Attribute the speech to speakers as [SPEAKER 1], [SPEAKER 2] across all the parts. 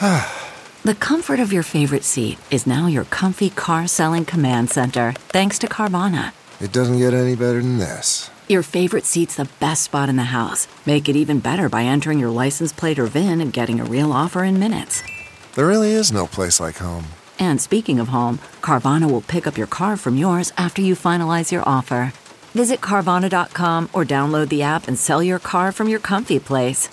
[SPEAKER 1] The comfort of your favorite seat is now your comfy car selling command center, thanks to Carvana.
[SPEAKER 2] It doesn't get any better than this.
[SPEAKER 1] Your favorite seat's the best spot in the house. Make it even better by entering your license plate or VIN and getting a real offer in minutes.
[SPEAKER 2] There really is no place like home.
[SPEAKER 1] And speaking of home, Carvana will pick up your car from yours after you finalize your offer. Visit Carvana.com or download the app and sell your car from your comfy place.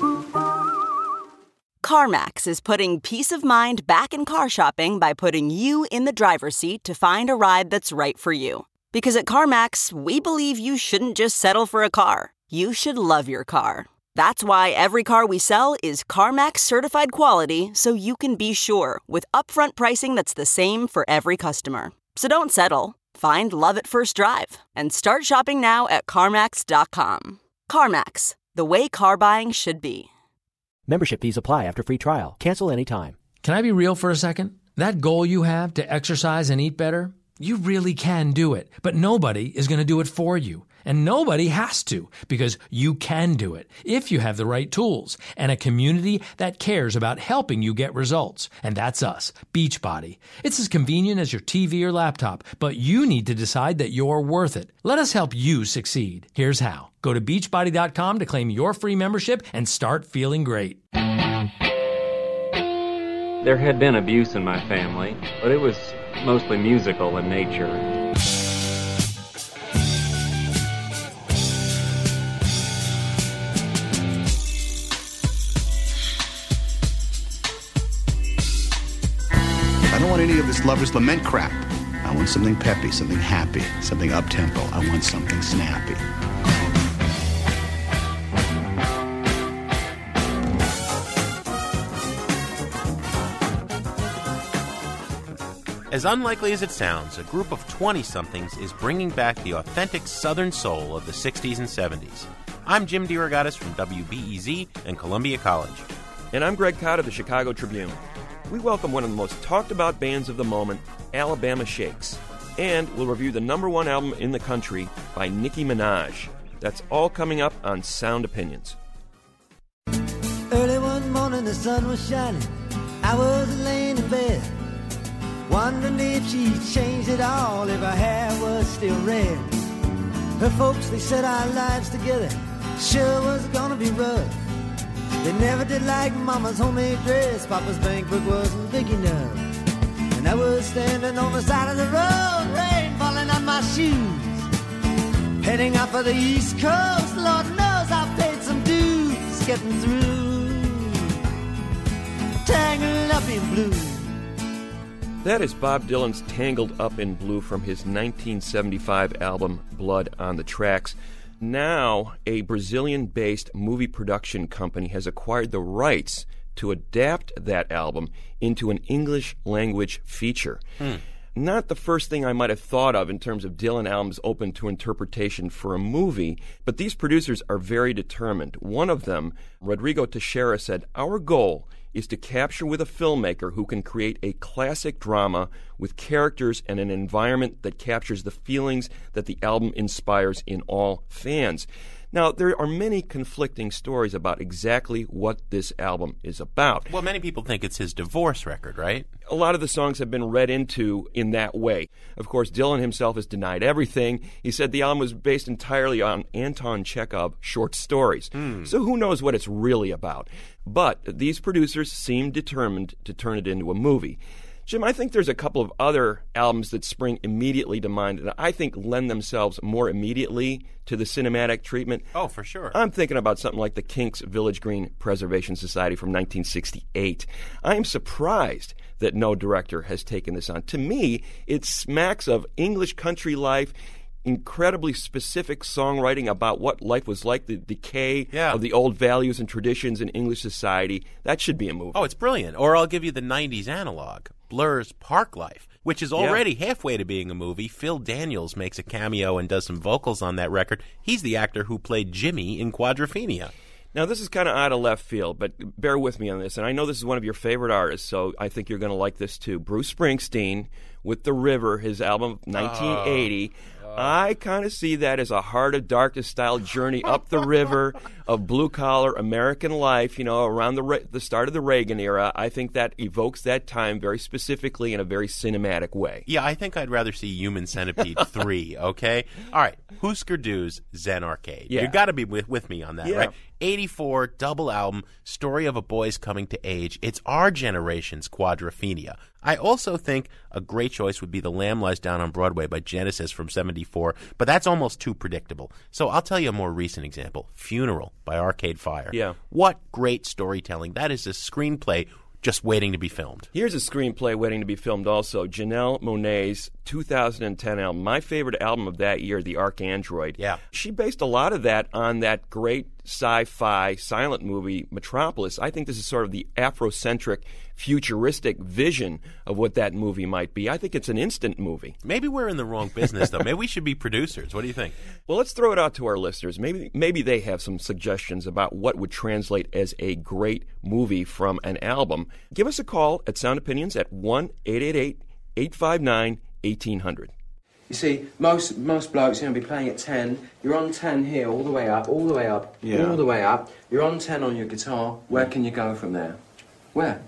[SPEAKER 3] CarMax is putting peace of mind back in car shopping by putting you in the driver's seat to find a ride that's right for you. Because at CarMax, we believe you shouldn't just settle for a car. You should love your car. That's why every car we sell is CarMax certified quality, so you can be sure with upfront pricing that's the same for every customer. So don't settle. Find love at first drive and start shopping now at CarMax.com. CarMax, the way car buying should be.
[SPEAKER 4] Membership fees apply after free trial. Cancel anytime.
[SPEAKER 5] Can I be real for a second? That goal you have to exercise and eat better, you really can do it. But nobody is going to do it for you. And nobody has to, because you can do it if you have the right tools and a community that cares about helping you get results. And that's us, Beachbody. It's as convenient as your TV or laptop, but you need to decide that you're worth it. Let us help you succeed. Here's how. Go to Beachbody.com to claim your free membership and start feeling great.
[SPEAKER 6] There had been abuse in my family, but it was mostly musical in nature.
[SPEAKER 7] I don't want any of this lover's lament crap. I want something peppy, something happy, something up-tempo. I want something snappy.
[SPEAKER 8] As unlikely as it sounds, a group of 20-somethings is bringing back the authentic Southern soul of the 60s and 70s. I'm Jim DeRogatis from WBEZ and Columbia College.
[SPEAKER 9] And I'm Greg Codd of the Chicago Tribune. We welcome one of the most talked-about bands of the moment, Alabama Shakes. And we'll review the #1 album in the country by Nicki Minaj. That's all coming up on Sound Opinions.
[SPEAKER 10] Early one morning the sun was shining. I was laying in bed, wondering if she changed it all, if her hair was still red. Her folks, they said our lives together sure was gonna be rough. They never did like Mama's homemade dress. Papa's bank book wasn't big enough. And I was standing on the side of the road, rain falling on my shoes, heading out for the East Coast. Lord knows I paid some dues getting through, tangled up in blue.
[SPEAKER 9] That is Bob Dylan's Tangled Up in Blue from his 1975 album Blood on the Tracks. Now, a Brazilian-based movie production company has acquired the rights to adapt that album into an English-language feature. Not the first thing I might have thought of in terms of Dylan albums open to interpretation for a movie, but these producers are very determined. One of them, Rodrigo Teixeira, said, "Our goal is to capture with a filmmaker who can create a classic drama with characters and an environment that captures the feelings that the album inspires in all fans." Now, there are many conflicting stories about exactly what this album is about.
[SPEAKER 8] Well, many people think it's his divorce record, right?
[SPEAKER 9] A lot of the songs have been read into in that way. Of course, Dylan himself has denied everything. He said the album was based entirely on Anton Chekhov short stories. So who knows what it's really about? But these producers seem determined to turn it into a movie. Jim, I think there's a couple of other albums that spring immediately to mind that I think lend themselves more immediately to the cinematic treatment.
[SPEAKER 8] Oh, for sure.
[SPEAKER 9] I'm thinking about something like the Kinks' Village Green Preservation Society from 1968. I am surprised that no director has taken this on. To me, it smacks of English country life, incredibly specific songwriting about what life was like, the decay of the old values and traditions in English society. That should be a movie.
[SPEAKER 8] Oh, it's brilliant. Or I'll give you the 90s analog, Blur's Park Life, which is already halfway to being a movie. Phil Daniels makes a cameo and does some vocals on that record. He's the actor who played Jimmy in Quadrophenia.
[SPEAKER 9] Now, this is kind of out of left field, but bear with me on this. And I know this is one of your favorite artists, so I think you're going to like this too. Bruce Springsteen with The River, his album of 1980. I kind of see that as a Heart of Darkness style journey up the river of blue-collar American life, around the start of the Reagan era. I think that evokes that time very specifically in a very cinematic way.
[SPEAKER 8] Yeah, I think I'd rather see Human Centipede 3, okay? All right, Husker Du's Zen Arcade.
[SPEAKER 9] Yeah.
[SPEAKER 8] You got to be with me on that,
[SPEAKER 9] Yeah.
[SPEAKER 8] right? 84, double album, story of a boy's coming to age. It's our generation's Quadrophenia. I also think a great choice would be The Lamb Lies Down on Broadway by Genesis from 74, but that's almost too predictable. So I'll tell you a more recent example, Funeral by Arcade Fire.
[SPEAKER 9] Yeah.
[SPEAKER 8] What great storytelling. That is a screenplay just waiting to be filmed.
[SPEAKER 9] Here's a screenplay waiting to be filmed also. Janelle Monáe's 2010 album, my favorite album of that year, The Arcandroid.
[SPEAKER 8] Yeah.
[SPEAKER 9] She based a lot of that on that great sci-fi silent movie, Metropolis. I think this is sort of the Afrocentric, futuristic vision of what that movie might be. I think it's an instant movie.
[SPEAKER 8] Maybe we're in the wrong business, though. Maybe we should be producers. What do you think?
[SPEAKER 9] Well, let's throw it out to our listeners. Maybe they have some suggestions about what would translate as a great movie from an album. Give us a call at Sound Opinions at 1-888-859-1800.
[SPEAKER 11] You see, most blokes be playing at 10. You're on 10 here, all the way up, all the way up,
[SPEAKER 7] Yeah.
[SPEAKER 11] all the way up. You're on 10 on your guitar. Where can you go from there? Where?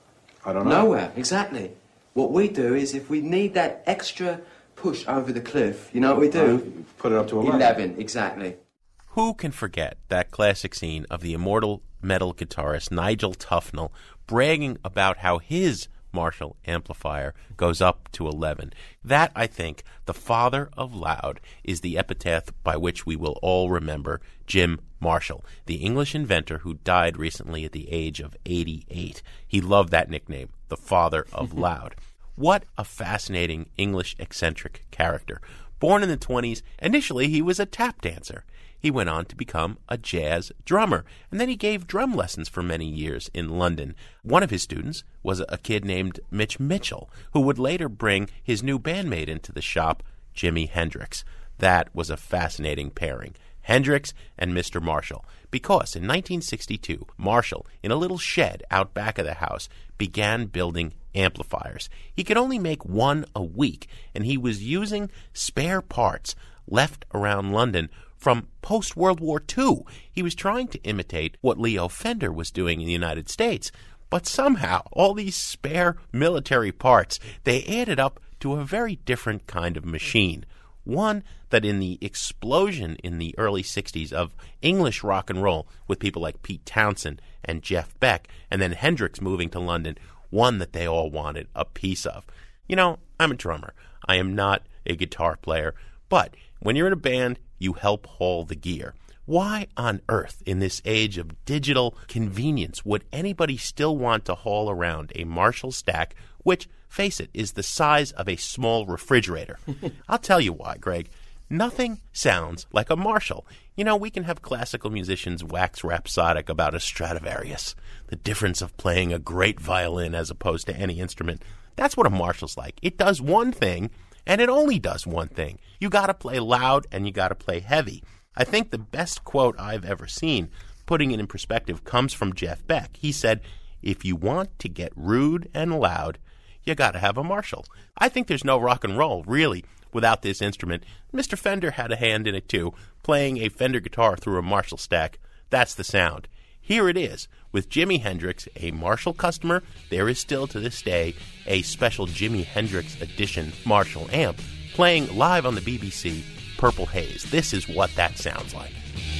[SPEAKER 7] I don't know.
[SPEAKER 11] Nowhere, exactly. What we do is if we need that extra push over the cliff, you know what we do?
[SPEAKER 7] Put it up to 11.
[SPEAKER 11] 11, exactly.
[SPEAKER 8] Who can forget that classic scene of the immortal metal guitarist Nigel Tufnell bragging about how his Marshall amplifier goes up to 11? That, I think, the father of loud, is the epitaph by which we will all remember Jim Marshall, the English inventor who died recently at the age of 88. He loved that nickname, the father of loud. What a fascinating English eccentric character. Born in the 20s, initially he was a tap dancer. He went on to become a jazz drummer, and then he gave drum lessons for many years in London. One of his students was a kid named Mitch Mitchell, who would later bring his new bandmate into the shop, Jimi Hendrix. That was a fascinating pairing, Hendrix and Mr. Marshall, because in 1962, Marshall, in a little shed out back of the house, began building amplifiers. He could only make one a week, and he was using spare parts left around London from post-World War II. He was trying to imitate what Leo Fender was doing in the United States. But somehow, all these spare military parts, they added up to a very different kind of machine. One that in the explosion in the early 60s of English rock and roll with people like Pete Townsend and Jeff Beck, and then Hendrix moving to London, one that they all wanted a piece of. You know, I'm a drummer. I am not a guitar player. But when you're in a band, you help haul the gear. Why on earth, in this age of digital convenience, would anybody still want to haul around a Marshall stack, which, face it, is the size of a small refrigerator? I'll tell you why, Greg. Nothing sounds like a Marshall. You know, we can have classical musicians wax rhapsodic about a Stradivarius, the difference of playing a great violin as opposed to any instrument. That's what a Marshall's like. It does one thing, and it only does one thing. You got to play loud and you got to play heavy. I think the best quote I've ever seen, putting it in perspective, comes from Jeff Beck. He said, "If you want to get rude and loud, you got to have a Marshall." I think there's no rock and roll, really, without this instrument. Mr. Fender had a hand in it, too, playing a Fender guitar through a Marshall stack. That's the sound. Here it is. With Jimi Hendrix, a Marshall customer, there is still to this day a special Jimi Hendrix edition Marshall amp playing live on the BBC, Purple Haze. This is what that sounds like.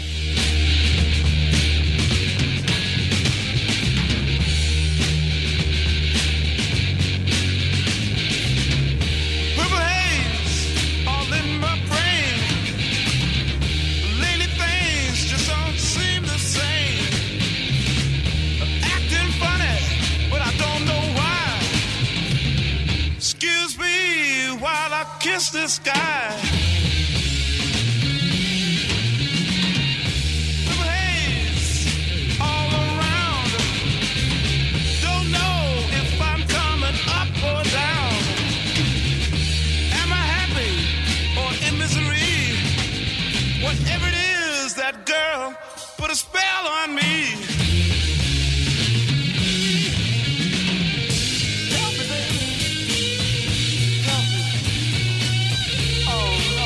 [SPEAKER 12] Kiss the sky. Purple haze all around. Don't know if I'm coming up or down. Am I happy or in misery? Whatever it is, that girl put a spell on me. Help me, baby. Help me. Oh,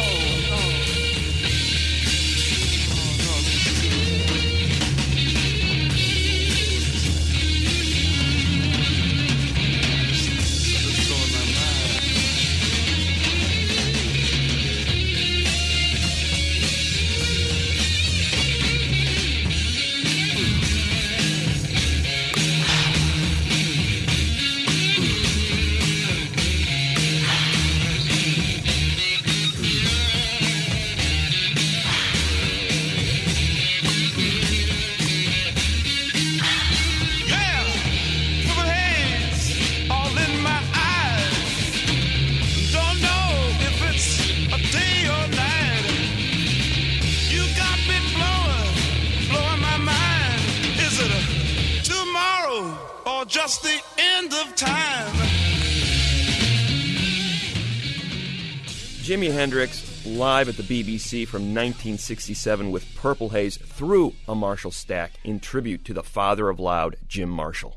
[SPEAKER 12] or just the end of time.
[SPEAKER 9] Jimi Hendrix live at the BBC from 1967 with Purple Haze through a Marshall stack in tribute to the father of loud, Jim Marshall.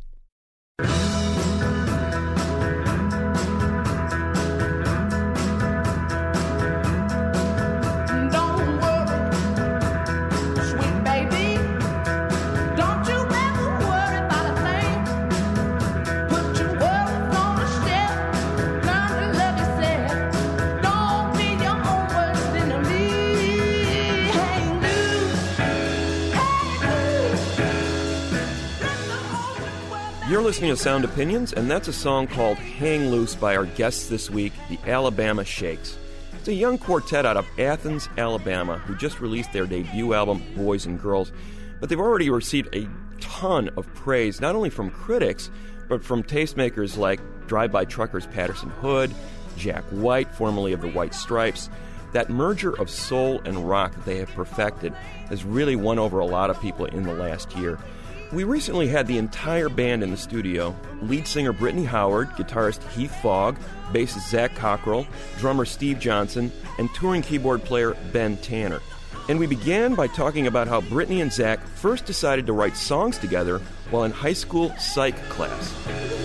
[SPEAKER 9] You're listening to Sound Opinions, and that's a song called Hang Loose by our guests this week, the Alabama Shakes. It's a young quartet out of Athens, Alabama, who just released their debut album, Boys and Girls. But they've already received a ton of praise, not only from critics, but from tastemakers like drive-by truckers Patterson Hood, Jack White, formerly of the White Stripes. That merger of soul and rock that they have perfected has really won over a lot of people in the last year. We recently had the entire band in the studio: lead singer Brittany Howard, guitarist Heath Fogg, bassist Zach Cockrell, drummer Steve Johnson, and touring keyboard player Ben Tanner. And we began by talking about how Brittany and Zach first decided to write songs together while in high school psych class.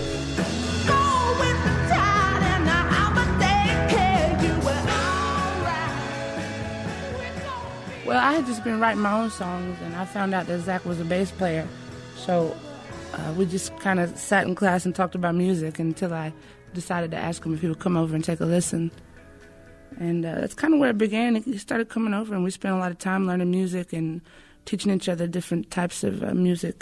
[SPEAKER 13] Well, I had just been writing my own songs, and I found out that Zach was a bass player. So we just kind of sat in class and talked about music until I decided to ask him if he would come over and take a listen. And that's kind of where it began. He started coming over, and we spent a lot of time learning music and teaching each other different types of music.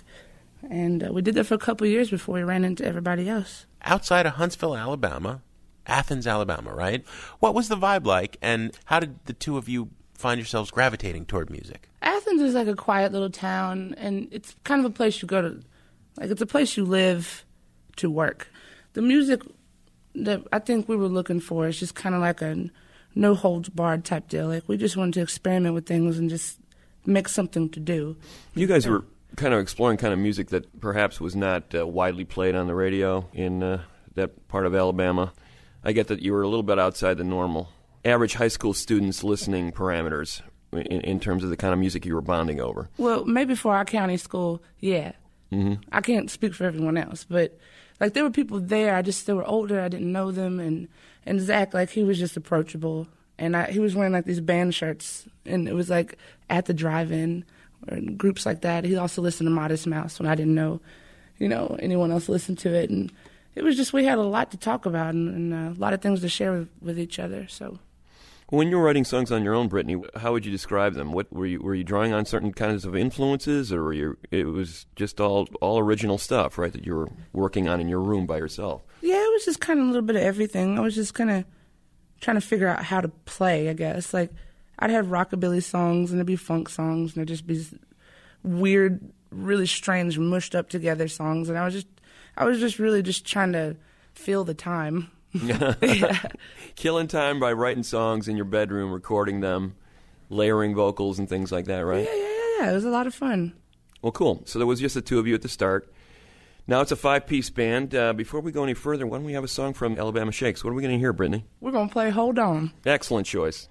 [SPEAKER 13] And we did that for a couple of years before we ran into everybody else.
[SPEAKER 8] Outside of Huntsville, Alabama, Athens, Alabama, right? What was the vibe like, and how did the two of you find yourselves gravitating toward music?
[SPEAKER 13] Athens is like a quiet little town, and it's kind of a place you go to. Like, it's a place you live to work. The music that I think we were looking for is just kind of like a no-holds-barred type deal. Like, we just wanted to experiment with things and just make something to do.
[SPEAKER 9] You guys were kind of exploring kind of music that perhaps was not widely played on the radio in that part of Alabama. I get that you were a little bit outside the normal average high school students' listening parameters in terms of the kind of music you were bonding over.
[SPEAKER 13] Well, maybe for our county school, yeah. Mm-hmm. I can't speak for everyone else, but like there were people there. They were older. I didn't know them, and Zach, like, he was just approachable, and he was wearing like these band shirts, and it was like at the drive-in or in groups like that. He also listened to Modest Mouse when I didn't know, anyone else listened to it, and it was just, we had a lot to talk about and a lot of things to share with each other. So.
[SPEAKER 9] When you were writing songs on your own, Brittany, how would you describe them? What were you drawing on certain kinds of influences, or it was just all original stuff, right, that you were working on in your room by yourself? Yeah,
[SPEAKER 13] it was just kind of a little bit of everything. I was just kind of trying to figure out how to play, I guess. Like, I'd have rockabilly songs, and there'd be funk songs, and there'd just be weird, really strange, mushed up together songs, and I was just really just trying to fill the time.
[SPEAKER 9] Yeah. Killing time by writing songs in your bedroom, recording them, layering vocals and things like that, right?
[SPEAKER 13] Yeah. It was a lot of fun.
[SPEAKER 9] Well, cool. So there was just the two of you at the start. Now it's a 5-piece band. Before we go any further, why don't we have a song from Alabama Shakes? What are we going to hear, Brittany?
[SPEAKER 13] We're going to play Hold On.
[SPEAKER 9] Excellent choice.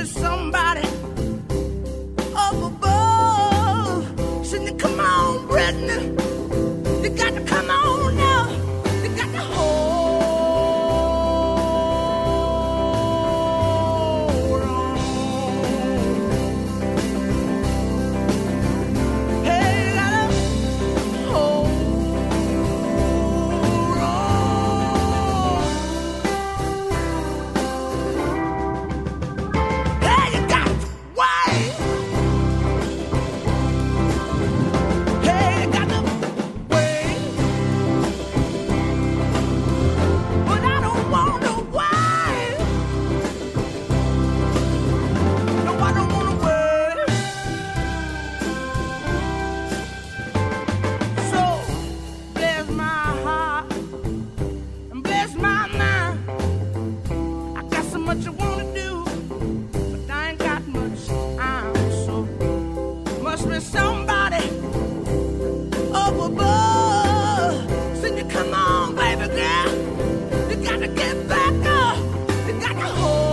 [SPEAKER 12] somebody up above. Said, come on, Brittany, you got to come on now. You got to hold on. Hey, you got to hold on. Hey, you got to wait. Hey, you got to wait. But I don't want to wait. No, I don't want to wait. So, bless my heart and bless my mind. I got so much I want to do, but I ain't got much time. So, must be somebody up above. Sing you, come on, baby girl. You got to get back up. You got to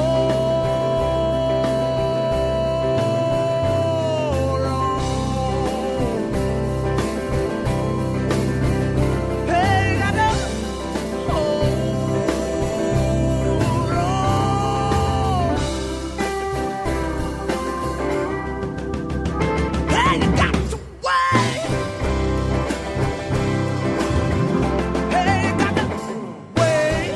[SPEAKER 12] hold on. Hey, you got to hold on. Hey, you got to wait. Hey, you got to wait.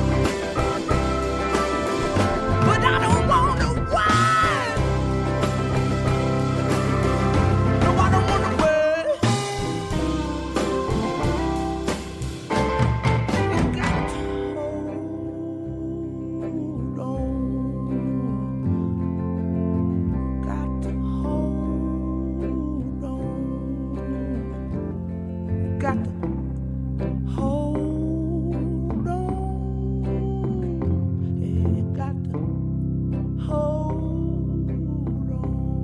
[SPEAKER 12] But I don't want to wait. No, I don't want to wait. You got to hold on. Got to hold on. Got to hold on. You got to hold on.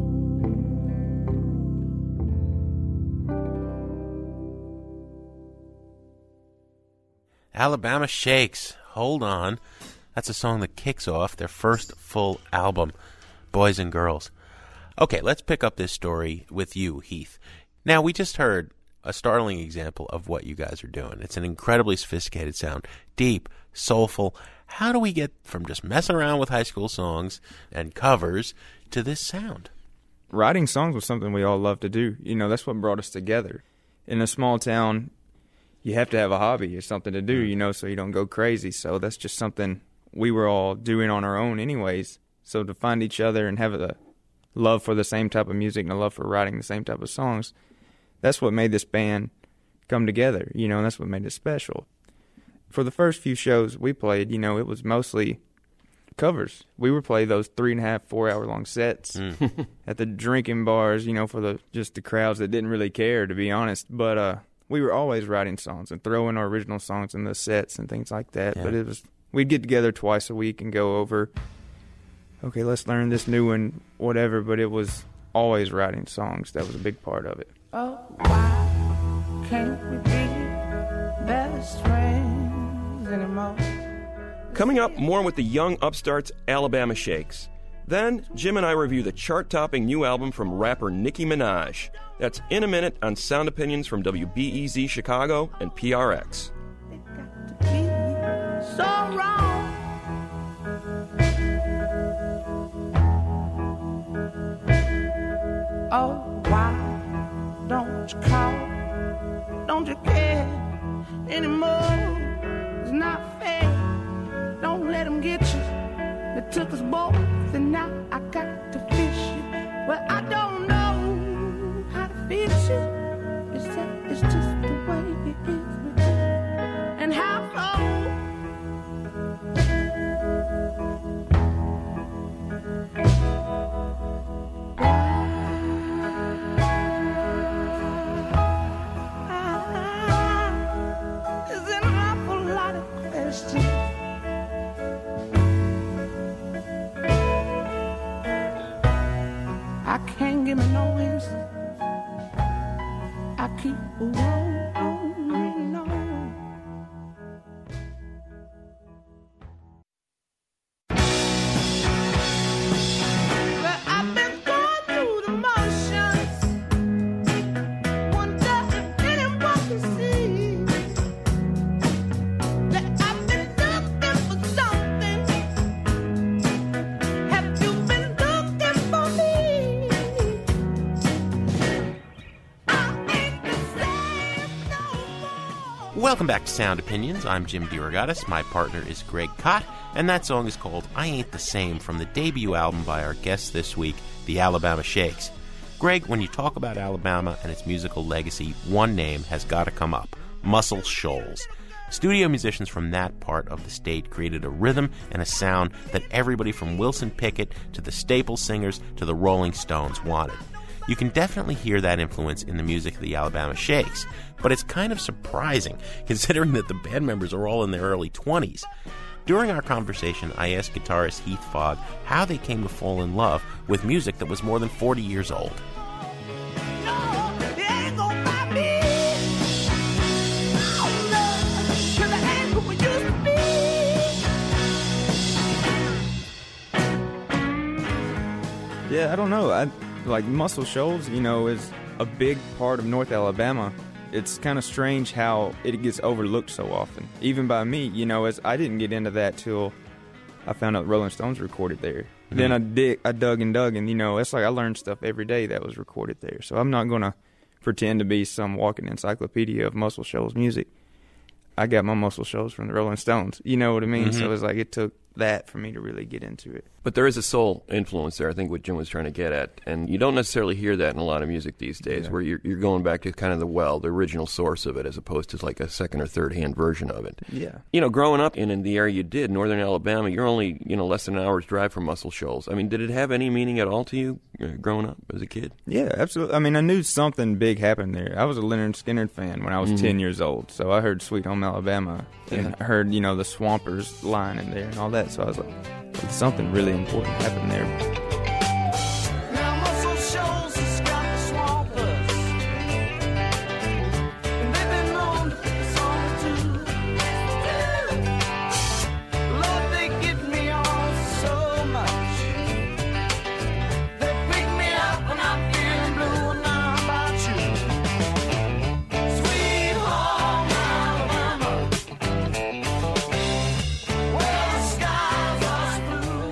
[SPEAKER 8] Alabama Shakes, Hold On. That's a song that kicks off their first full album, Boys and Girls. Okay, let's pick up this story with you, Heath. Now, we just heard a startling example of what you guys are doing. It's an incredibly sophisticated sound, deep, soulful. How do we get from just messing around with high school songs and covers to this sound?
[SPEAKER 14] Writing songs was something we all loved to do. You know, that's what brought us together. In a small town, you have to have a hobby or something to do, you know, so you don't go crazy. So that's just something we were all doing on our own anyways. So to find each other and have a love for the same type of music and a love for writing the same type of songs, that's what made this band come together, you know, and that's what made it special. For the first few shows we played, you know, it was mostly covers. We would play those 3.5, 4 hour long sets at the drinking bars, you know, for the crowds that didn't really care, to be honest. But we were always writing songs and throwing our original songs in the sets and things like that. Yeah. But we'd get together twice a week and go over, okay, let's learn this new one, whatever. But it was always writing songs. That was a big part of it.
[SPEAKER 12] Oh, why can't we be best friends anymore?
[SPEAKER 9] Coming up, more with the young upstarts Alabama Shakes. Then, Jim and I review the chart-topping new album from rapper Nicki Minaj. That's in a minute on Sound Opinions from WBEZ Chicago and PRX.
[SPEAKER 12] So wrong. Oh, why don't you call? Don't you care anymore? It's not fair. Don't let them get you. They took us both, and now I got to fish you. Well, I don't know how to fix you. It's just the way it is with you. And how long? There's an awful lot of questions. I can't give me no answer. I keep rolling on.
[SPEAKER 8] Welcome back to Sound Opinions. I'm Jim DeRogatis. My partner is Greg Kot, and that song is called I Ain't the Same from the debut album by our guest this week, the Alabama Shakes. Greg, when you talk about Alabama and its musical legacy, one name has got to come up, Muscle Shoals. Studio musicians from that part of the state created a rhythm and a sound that everybody from Wilson Pickett to the Staple Singers to the Rolling Stones wanted. You can definitely hear that influence in the music of the Alabama Shakes, but it's kind of surprising considering that the band members are all in their early 20s. During our conversation, I asked guitarist Heath Fogg how they came to fall in love with music that was more than 40 years old.
[SPEAKER 14] Yeah, I don't know. Like Muscle Shoals, is a big part of North Alabama. It's kind of strange how it gets overlooked so often, even by me. As I didn't get into that till I found out Rolling Stones recorded there. Mm-hmm. Then I dug, and it's like I learned stuff every day that was recorded there. So I'm not gonna pretend to be some walking encyclopedia of Muscle Shoals music. I got my Muscle Shoals from the Rolling Stones. You know what I mean? Mm-hmm. So it's like it took that for me to really get into it.
[SPEAKER 9] But there is a soul influence there, I think what Jim was trying to get at. And you don't necessarily hear that in a lot of music these days, where you're going back to kind of the original source of it, as opposed to like a second or third hand version of it.
[SPEAKER 14] Yeah.
[SPEAKER 9] Growing up in the area you did, northern Alabama, you're only, less than an hour's drive from Muscle Shoals. I mean, did it have any meaning at all to you growing up as a kid?
[SPEAKER 14] Yeah, absolutely. I mean, I knew something big happened there. I was a Lynyrd Skynyrd fan when I was 10 years old, so I heard Sweet Home Alabama, and I heard, the Swampers line in there and all that, so I was like, something really important happened there.
[SPEAKER 12] Now Muscle Shoals has got the Swampers, and they've been known to pick us on too. Lord, they give me on so much. They pick me up when I'm feeling blue, and now about you. Sweet home Alabama, where the skies are blue.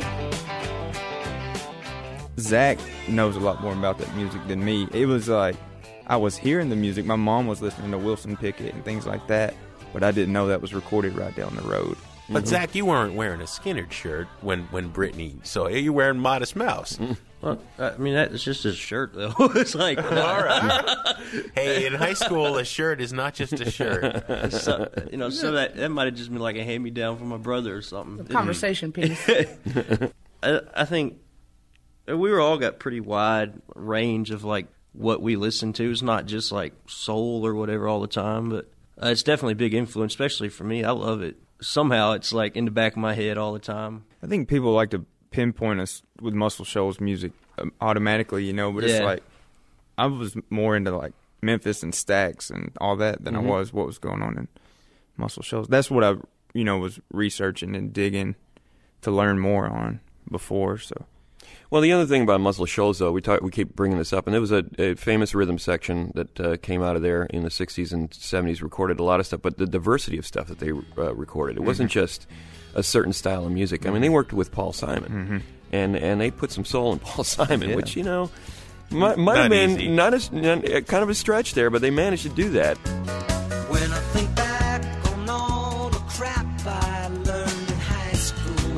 [SPEAKER 14] Zach knows a lot more about that music than me. It was like I was hearing the music. My mom was listening to Wilson Pickett and things like that, but I didn't know that was recorded right down the road.
[SPEAKER 8] But Zach, you weren't wearing a Skynyrd shirt when Brittany saw you. You were wearing Modest Mouse.
[SPEAKER 15] Well, I mean, that's just his shirt, though. It's like,
[SPEAKER 8] all right. Hey, in high school, a shirt is not just a shirt.
[SPEAKER 15] So that might have just been like a hand-me-down from my brother or something.
[SPEAKER 13] A conversation piece.
[SPEAKER 15] I think we all got pretty wide range of like what we listen to. It's not just like soul or whatever all the time, but it's definitely a big influence, especially for me. I love it. Somehow it's like in the back of my head all the time.
[SPEAKER 14] I think people like to pinpoint us with Muscle Shoals music automatically, but it's like I was more into like Memphis and Stax and all that than I was what was going on in Muscle Shoals. That's what I was researching and digging to learn more on before. So
[SPEAKER 9] well, the other thing about Muscle Shoals, though, we keep bringing this up, and there was a famous rhythm section that came out of there in the 60s and 70s, recorded a lot of stuff, but the diversity of stuff that they recorded, it wasn't just a certain style of music. I mean, they worked with Paul Simon, and they put some soul in Paul Simon, which, might have been kind of a stretch there, but they managed to do that.
[SPEAKER 12] When I think back on all the crap I learned in high school,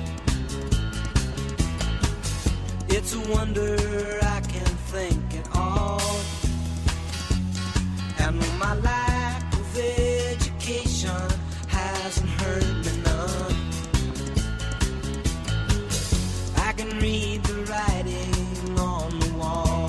[SPEAKER 12] it's a wonder I can think at all. And when my lack of education hasn't hurt me none, I can read the writing on the wall.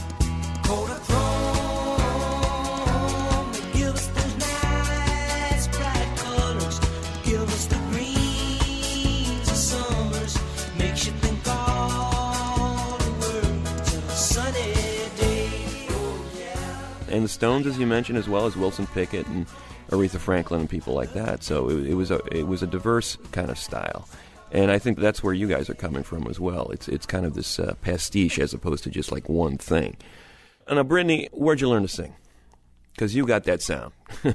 [SPEAKER 12] Kodachrome, they give us those nice bright colors, give us the greens of summers, makes you think all the world's a sunny day. Oh yeah.
[SPEAKER 9] And the Stones, as you mentioned, as well as Wilson Pickett and Aretha Franklin and people like that. So it was a diverse kind of style. And I think that's where you guys are coming from as well. It's kind of this pastiche as opposed to just like one thing. And now, Brittany, where'd you learn to sing? Because you got that sound.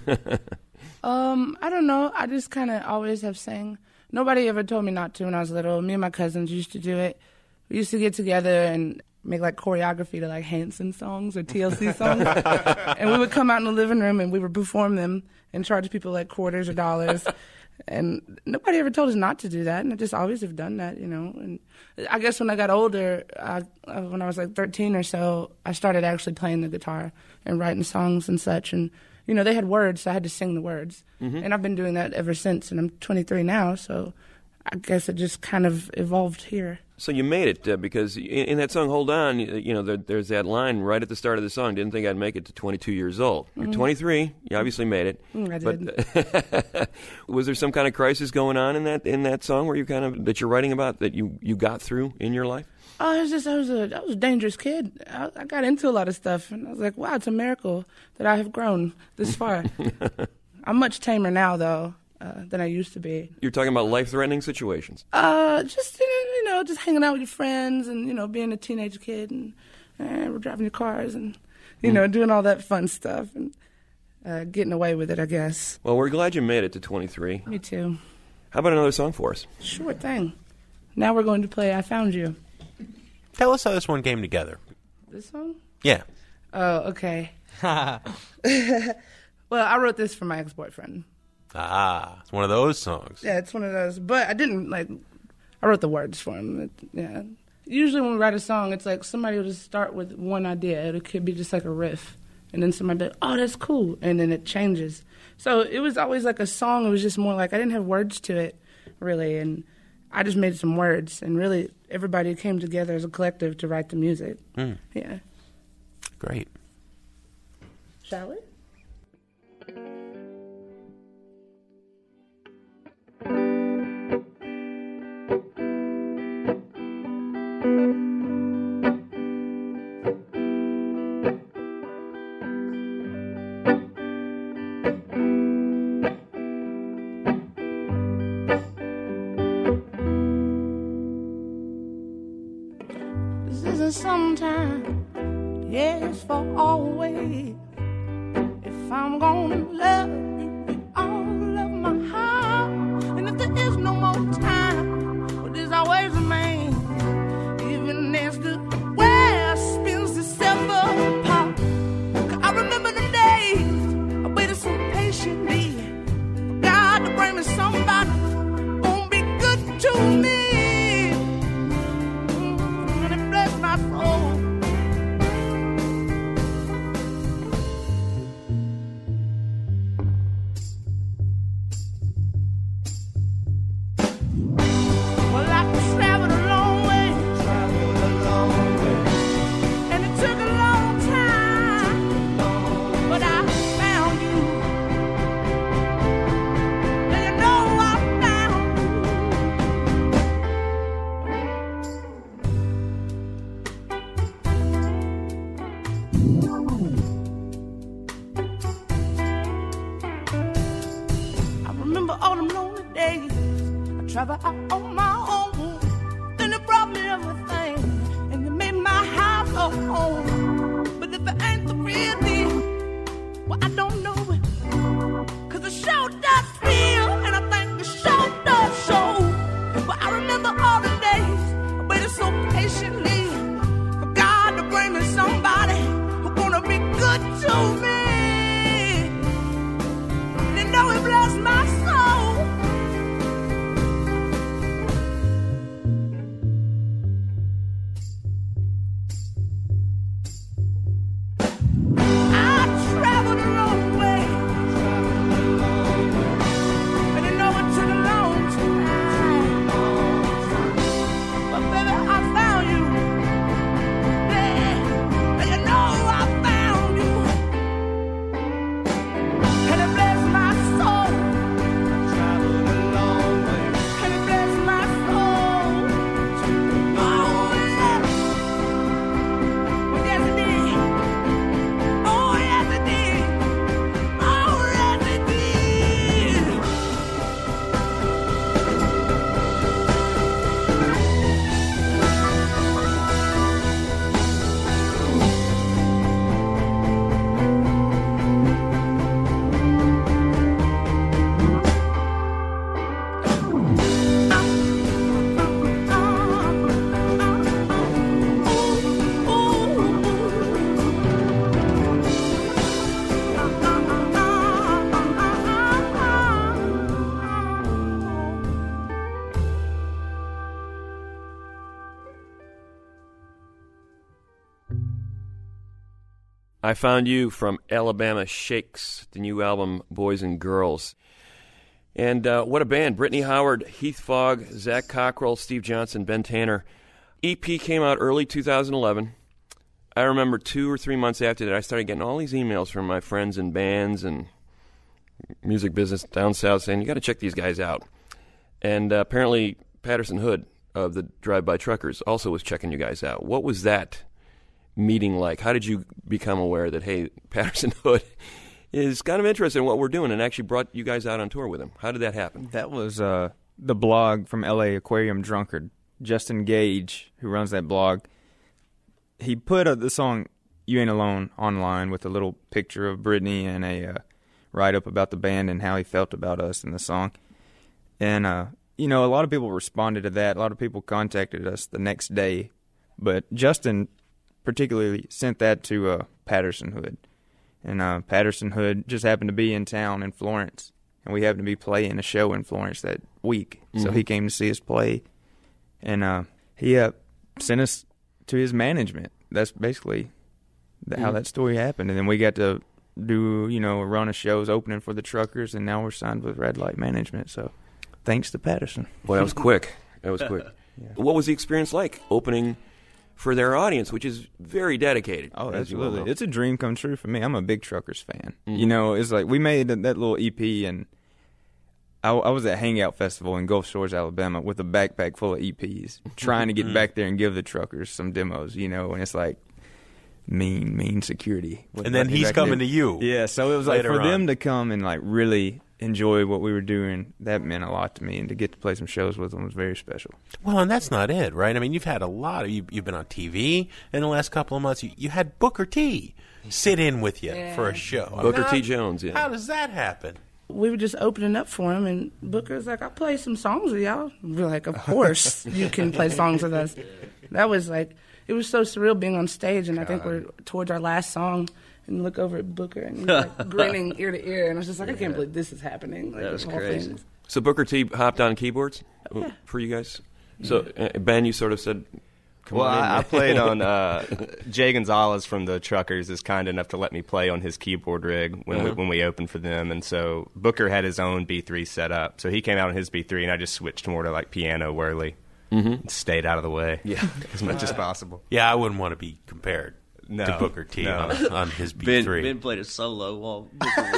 [SPEAKER 13] I don't know. I just kind of always have sang. Nobody ever told me not to when I was little. Me and my cousins used to do it. We used to get together and make like choreography to like Hanson songs or TLC songs. And we would come out in the living room and we would perform them and charge people like quarters or dollars. And nobody ever told us not to do that, and I just always have done that, you know. And I guess when I got older, when I was like 13 or so, I started actually playing the guitar and writing songs and such. And, you know, they had words, so I had to sing the words. Mm-hmm. And I've been doing that ever since, and I'm 23 now, so I guess it just kind of evolved here.
[SPEAKER 9] So you made it because in that song, Hold On, you know, there's that line right at the start of the song, didn't think I'd make it to 22 years old. You're 23, you obviously made it.
[SPEAKER 13] I did.
[SPEAKER 9] But was there some kind of crisis going on in that song where you that you're writing about that you got through in your life?
[SPEAKER 13] Oh, I was a dangerous kid. I got into a lot of stuff, and I was like, wow, it's a miracle that I have grown this far. I'm much tamer now, though, than I used to be.
[SPEAKER 9] You're talking about life-threatening situations?
[SPEAKER 13] Just, you know, just hanging out with your friends and, you know, being a teenage kid and we're driving your cars and, you know, doing all that fun stuff and getting away with it, I guess.
[SPEAKER 9] Well, we're glad you made it to 23.
[SPEAKER 13] Me too.
[SPEAKER 9] How about another song for us?
[SPEAKER 13] Sure thing. Now we're going to play I Found You.
[SPEAKER 8] Tell us how this one came together.
[SPEAKER 13] This song?
[SPEAKER 8] Yeah.
[SPEAKER 13] Oh, okay. Well, I wrote this for my ex-boyfriend.
[SPEAKER 8] Ah, it's one of those songs.
[SPEAKER 13] Yeah, it's one of those. But I didn't, I wrote the words for him. Yeah. Usually when we write a song, it's like somebody will just start with one idea. It could be just like a riff. And then somebody will be like, oh, that's cool. And then it changes. So it was always like a song. It was just more like I didn't have words to it, really. And I just made some words. And really, everybody came together as a collective to write the music.
[SPEAKER 8] Mm.
[SPEAKER 13] Yeah.
[SPEAKER 8] Great.
[SPEAKER 13] Shall we? Sometime, yes, for always. If I'm gonna love you with all of my heart, and if there is no more time, well, there's always a man, even as the world spins itself apart. I remember the days I waited so patiently for God to bring me somebody won't be good to me. Travel out on my own, then it brought me everything, and you made my house a home. But if it ain't the real deal, well, I don't know it, 'cause the show does feel, and I think the show does show. But I remember all the days I waited so patiently for God to bring me somebody who's gonna be good to me. And you know it blessed my soul.
[SPEAKER 9] I Found You from Alabama Shakes, the new album Boys and Girls. And what a band. Brittany Howard, Heath Fogg, Zach Cockrell, Steve Johnson, Ben Tanner. EP came out early 2011. I remember 2 or 3 months after that, I started getting all these emails from my friends in bands and music business down south saying, you got to check these guys out. And apparently Patterson Hood of the Drive-By Truckers also was checking you guys out. What was that meeting like? How did you become aware that, hey, Patterson Hood is kind of interested in what we're doing and actually brought you guys out on tour with him? How did that happen?
[SPEAKER 14] That was the blog from LA, Aquarium Drunkard. Justin Gage, who runs that blog, he put the song You Ain't Alone online with a little picture of Brittany and a write-up about the band and how he felt about us in the song. And, a lot of people responded to that. A lot of people contacted us the next day. But Justin particularly sent that to Patterson Hood. And Patterson Hood just happened to be in town in Florence. And we happened to be playing a show in Florence that week. Mm-hmm. So he came to see us play. And he sent us to his management. That's basically how that story happened. And then we got to do, a run of shows opening for the Truckers, and now we're signed with Red Light Management. So thanks to Patterson.
[SPEAKER 9] Well, that was quick. Yeah. What was the experience like opening for their audience, which is very dedicated?
[SPEAKER 14] Oh, absolutely. It's a dream come true for me. I'm a big Truckers fan. Mm-hmm. It's like we made that little EP, and I was at Hangout Festival in Gulf Shores, Alabama, with a backpack full of EPs, trying to get back there and give the Truckers some demos, and it's like mean security.
[SPEAKER 8] And then he's coming to you.
[SPEAKER 14] Yeah, so it was like for them to come and like really enjoy what we were doing, that meant a lot to me, and to get to play some shows with them was very special.
[SPEAKER 8] Well, and that's not it, right? I mean, you've had a lot of, you've been on TV in the last couple of months. You had Booker T sit in with you for a show.
[SPEAKER 9] Booker T. Jones, yeah.
[SPEAKER 8] How does that happen?
[SPEAKER 13] We were just opening up for him, and Booker's like, I'll play some songs with y'all. We're like, of course you can play songs with us. That was like, it was so surreal being on stage, and I think we're towards our last song, and look over at Booker, and he's like grinning ear to ear, and I was just like, I can't believe this is happening. Like,
[SPEAKER 15] that was crazy.
[SPEAKER 9] So Booker T hopped on keyboards for you guys? So Ben, you sort of said...
[SPEAKER 16] I played on Jay Gonzalez from the Truckers is kind enough to let me play on his keyboard rig when we opened for them, and so Booker had his own B3 set up, so he came out on his B3, and I just switched more to like piano whirly, and stayed out of the way, as much as possible.
[SPEAKER 8] Yeah, I wouldn't want to be compared to Booker T on his B3.
[SPEAKER 15] Ben played a solo while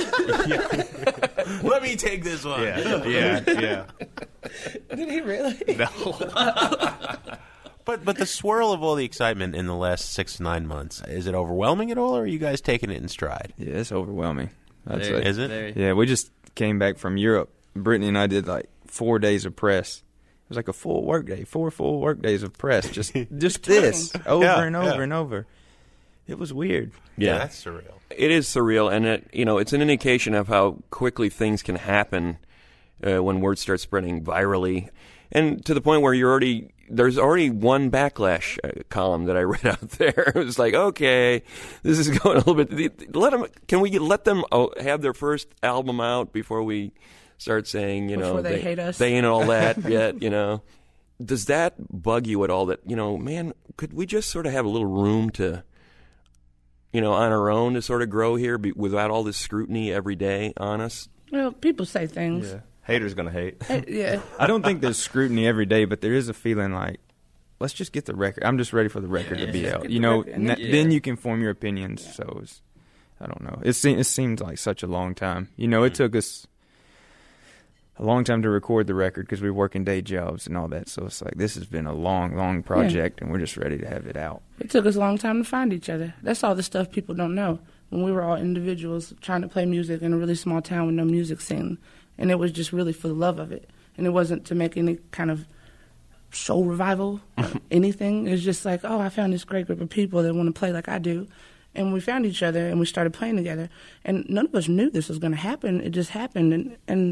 [SPEAKER 8] Let me take this one.
[SPEAKER 16] Yeah.
[SPEAKER 13] Did he really?
[SPEAKER 16] No.
[SPEAKER 8] But the swirl of all the excitement in the last 6 to 9 months, is it overwhelming at all, or are you guys taking it in stride?
[SPEAKER 14] Yeah, it's overwhelming.
[SPEAKER 8] Is it?
[SPEAKER 14] Yeah, we just came back from Europe. Brittany and I did like 4 days of press. It was like a full work day, 4 full work days of press, just this, over and over and over. It was weird.
[SPEAKER 8] Yeah, that's surreal.
[SPEAKER 9] It is surreal, and it's an indication of how quickly things can happen when word starts spreading virally, and to the point where there's already one backlash column that I read out there. It was like, okay, this is going a little bit. Can we let them have their first album out before we start saying,
[SPEAKER 13] before they hate us?
[SPEAKER 9] They ain't all that yet, Does that bug you at all? That man, could we just sort of have a little room to, on our own to sort of grow here without all this scrutiny every day on us?
[SPEAKER 13] Well, people say things.
[SPEAKER 16] Yeah. Haters gonna hate.
[SPEAKER 13] Yeah.
[SPEAKER 14] I don't think there's scrutiny every day, but there is a feeling like, let's just get the record. I'm just ready for the record to be out. Then you can form your opinions. So I don't know. It seemed like such a long time. It took us a long time to record the record because we were working day jobs and all that. So it's like, this has been a long project, and we're just ready to have it out.
[SPEAKER 13] It took us a long time to find each other. That's all the stuff people don't know. When we were all individuals trying to play music in a really small town with no music scene. And it was just really for the love of it. And it wasn't to make any kind of soul revival or anything. It was just like, I found this great group of people that want to play like I do. And we found each other, and we started playing together. And none of us knew this was going to happen. It just happened. And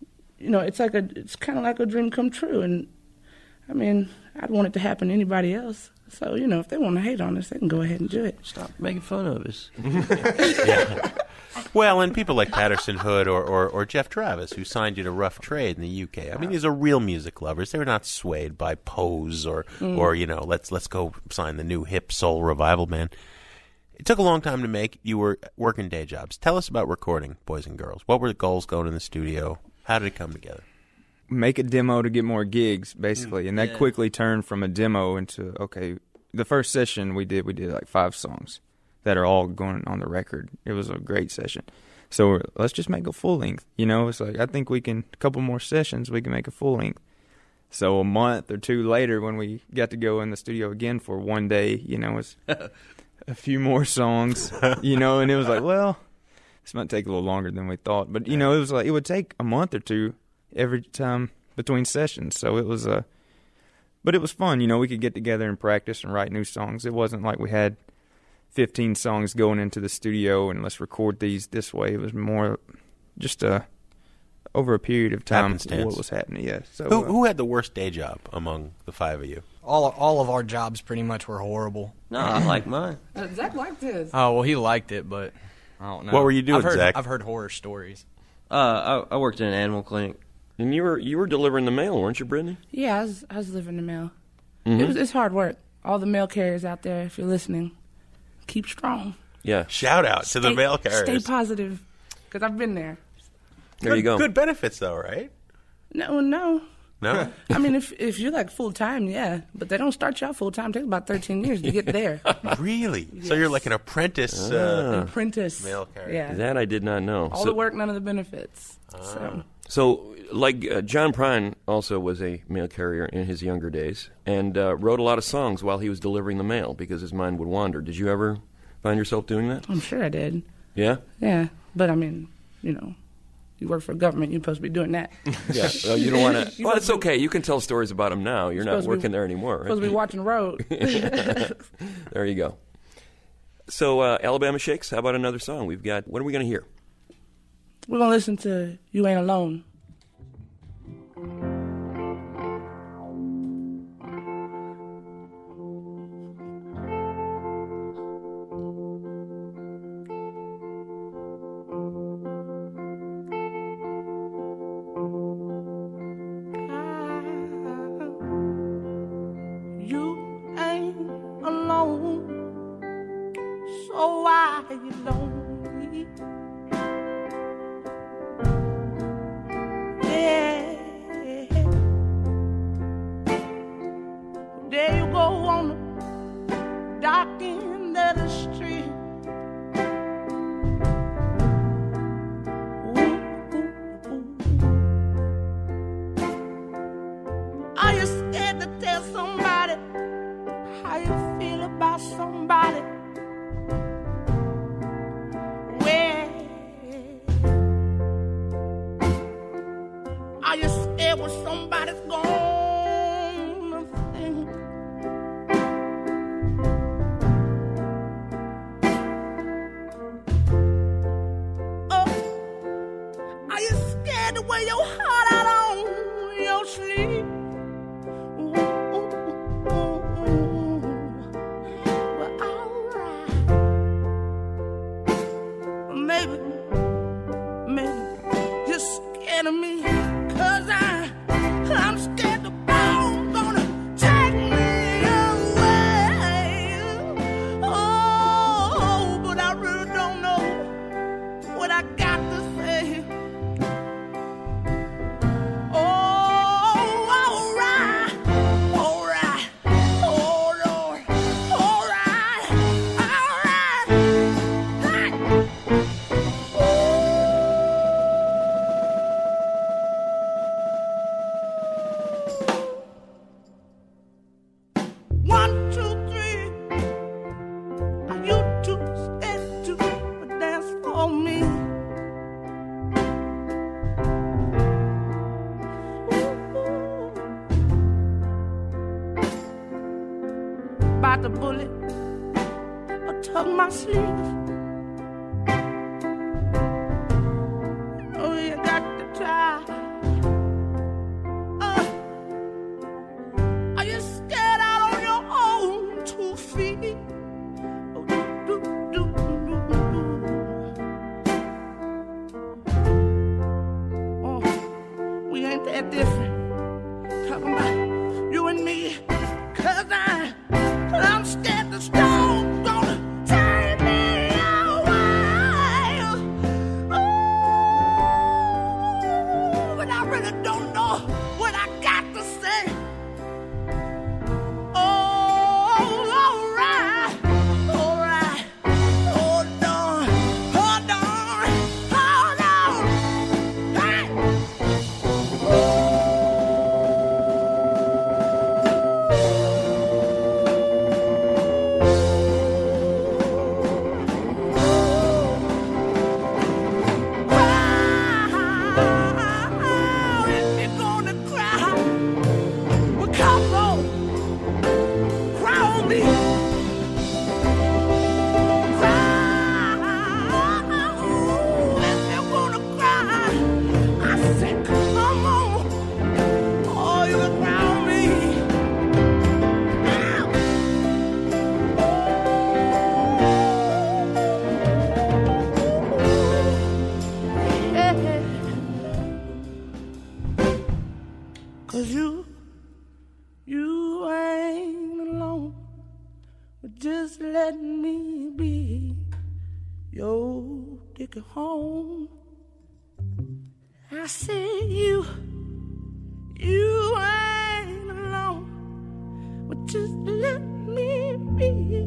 [SPEAKER 13] it's kind of like a dream come true. And, I mean, I'd want it to happen to anybody else. So, if they want to hate on us, they can go ahead and do it.
[SPEAKER 15] Stop making fun of us.
[SPEAKER 8] Yeah. Well, and people like Patterson Hood or Jeff Travis, who signed you to Rough Trade in the UK. I mean, these are real music lovers. They're not swayed by Pose or let's go sign the new hip soul revival band. It took a long time to make. You were working day jobs. Tell us about recording Boys and Girls. What were the goals going in the studio? How did it come together?
[SPEAKER 14] Make a demo to get more gigs, basically. And that quickly turned from a demo into, okay, the first session we did like 5 songs that are all going on the record. It was a great session. So let's just make a full length. You know, it's like, I think we can, a couple more sessions, we can make a full length. So a month or 2 later, when we got to go in the studio again for one day, you know, it's a few more songs, you know, and it was like, well, this might take a little longer than we thought. But, you know, it was like, it would take a month or 2 every time between sessions. So it was but it was fun. You know, we could get together and practice and write new songs. It wasn't like we had 15 songs going into the studio and let's record these this way. It was more just over a period of time what was happening. Yeah. So
[SPEAKER 8] who had the worst day job among the 5 of you?
[SPEAKER 17] All of our jobs pretty much were horrible.
[SPEAKER 15] No, I like mine.
[SPEAKER 13] Zach liked his.
[SPEAKER 17] Oh well, he liked it, but I don't know.
[SPEAKER 8] What were you doing, Zach?
[SPEAKER 17] I've heard horror stories.
[SPEAKER 15] I worked in an animal clinic.
[SPEAKER 9] And you were delivering the mail, weren't you, Brittany?
[SPEAKER 13] Yeah, I was delivering the mail. It's hard work. All the mail carriers out there, if you're listening, keep strong.
[SPEAKER 9] Yeah.
[SPEAKER 8] Shout out to the mail carriers.
[SPEAKER 13] Stay positive, because I've been there.
[SPEAKER 9] There you go.
[SPEAKER 8] Good benefits, though, right?
[SPEAKER 13] No.
[SPEAKER 8] No?
[SPEAKER 13] I mean, if you're like full-time, yeah. But they don't start you out full-time. It takes about 13 years to get there.
[SPEAKER 8] Really?
[SPEAKER 13] Yes.
[SPEAKER 8] So you're like an apprentice
[SPEAKER 13] apprentice
[SPEAKER 8] mail carrier.
[SPEAKER 13] Yeah.
[SPEAKER 9] That I did not know.
[SPEAKER 13] All the work, none of the benefits.
[SPEAKER 9] So, like John Prine also was a mail carrier in his younger days and wrote a lot of songs while he was delivering the mail because his mind would wander. Did you ever find yourself doing that?
[SPEAKER 13] I'm sure I did.
[SPEAKER 9] Yeah?
[SPEAKER 13] Yeah. But, I mean, you know, you work for government, you're supposed to be doing that.
[SPEAKER 9] Yeah. Well, you don't want to. Well, it's okay. You can tell stories about him now. You're not working there anymore, right?
[SPEAKER 13] Supposed to be watching road.
[SPEAKER 9] There you go. So, Alabama Shakes, how about another song? What are we going to hear?
[SPEAKER 13] We're going to listen to You Ain't Alone. You ain't alone, so why you lonely? There you go on the dark end of the street. Are you scared to tell somebody how you feel about somebody? Are you scared when somebody's gonna think? Oh, are you scared to wear your heart out on your sleeve? Well, alright. Maybe you're scared of me. I'm scared the bone's gonna take me away. Oh, but I really don't know what I got to say. Oh, alright, alright, oh Lord, alright, alright. One, two, three. Are you too scared to dance for me? Bite the bullet or tuck my sleeve. Oh, you got to try. Are you scared out on your own 2 feet? Oh, Oh, we ain't that different. Talking about you and me, 'cause I'm scared the storm's gonna take me You ain't alone, but just let me be your ticket home. I say you ain't alone, but just let me be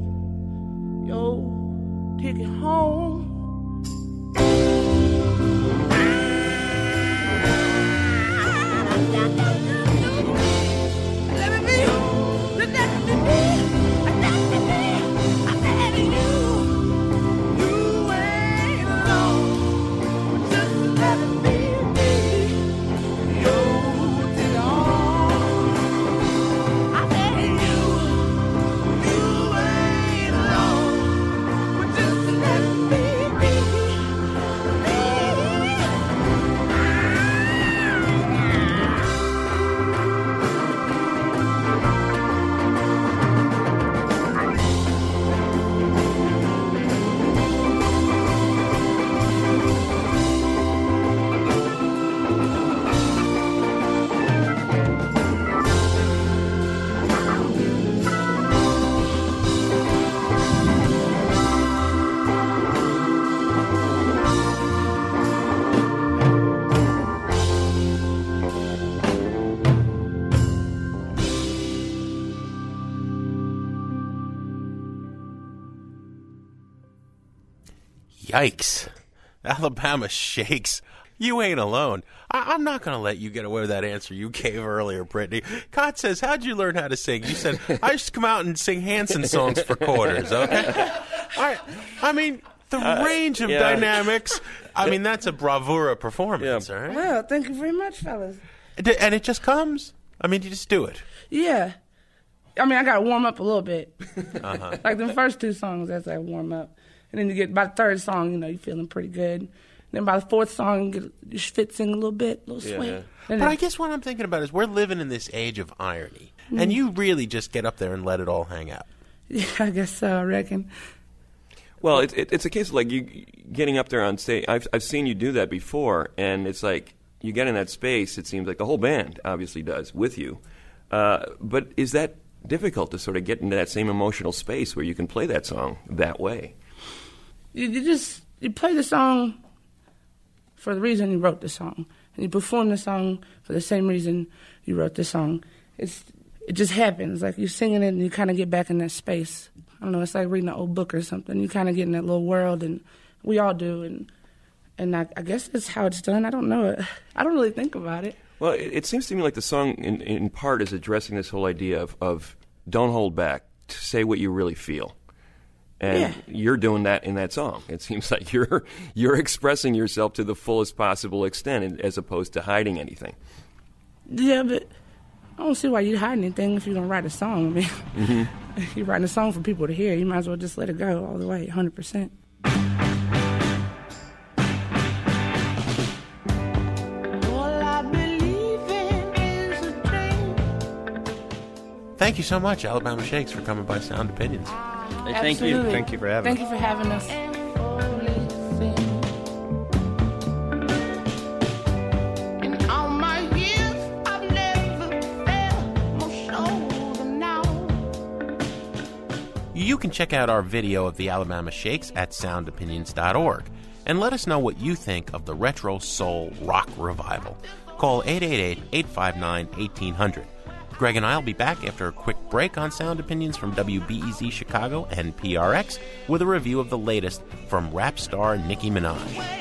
[SPEAKER 13] your ticket home.
[SPEAKER 8] Yikes. Alabama Shakes. You ain't alone. I'm not going to let you get away with that answer you gave earlier, Brittany. Cott says, how'd you learn how to sing? You said, I used to come out and sing Hanson songs for quarters, okay? All right. I mean, the range of dynamics, I mean, that's a bravura performance, all right?
[SPEAKER 13] Well, thank you very much, fellas.
[SPEAKER 8] And it just comes? I mean, you just do it?
[SPEAKER 13] Yeah. I mean, I got to warm up a little bit.
[SPEAKER 8] Uh-huh.
[SPEAKER 13] Like the first two songs, that's like warm up. And then you get by the third song, you know, you're feeling pretty good. Then by the fourth song, you fit sing a little bit, a little swing.
[SPEAKER 8] Yeah. But I guess what I'm thinking about is we're living in this age of irony.
[SPEAKER 13] Mm-hmm.
[SPEAKER 8] And you really just get up there and let it all hang out.
[SPEAKER 13] Yeah, I guess so, I reckon.
[SPEAKER 9] Well, it's a case of like you getting up there on stage. I've seen you do that before, and it's like you get in that space, it seems like the whole band obviously does with you. But is that difficult to sort of get into that same emotional space where you can play that song that way?
[SPEAKER 13] You play the song for the reason you wrote the song, and you perform the song for the same reason you wrote the song. It just happens. Like you're singing it, and you kind of get back in that space. I don't know. It's like reading an old book or something. You kind of get in that little world, and we all do. And I guess that's how it's done. I don't know. I don't really think about it.
[SPEAKER 9] Well, it seems to me like the song, in part, is addressing this whole idea of don't hold back, to say what you really feel. And you're doing that in that song. It seems like you're expressing yourself to the fullest possible extent as opposed to hiding anything.
[SPEAKER 13] Yeah, but I don't see why you'd hide anything if you're going to write a song. I mean, if you're writing a song for people to hear, you might as well just let it go all the way, 100%.
[SPEAKER 8] Thank you so much, Alabama Shakes, for coming by Sound Opinions.
[SPEAKER 15] Hey, thank you.
[SPEAKER 14] Thank you for having us.
[SPEAKER 13] Thank you for having us.
[SPEAKER 8] You can check out our video of the Alabama Shakes at soundopinions.org and let us know what you think of the retro soul rock revival. Call 888-859-1800. Greg and I will be back after a quick break on Sound Opinions from WBEZ Chicago and PRX with a review of the latest from rap star Nicki Minaj.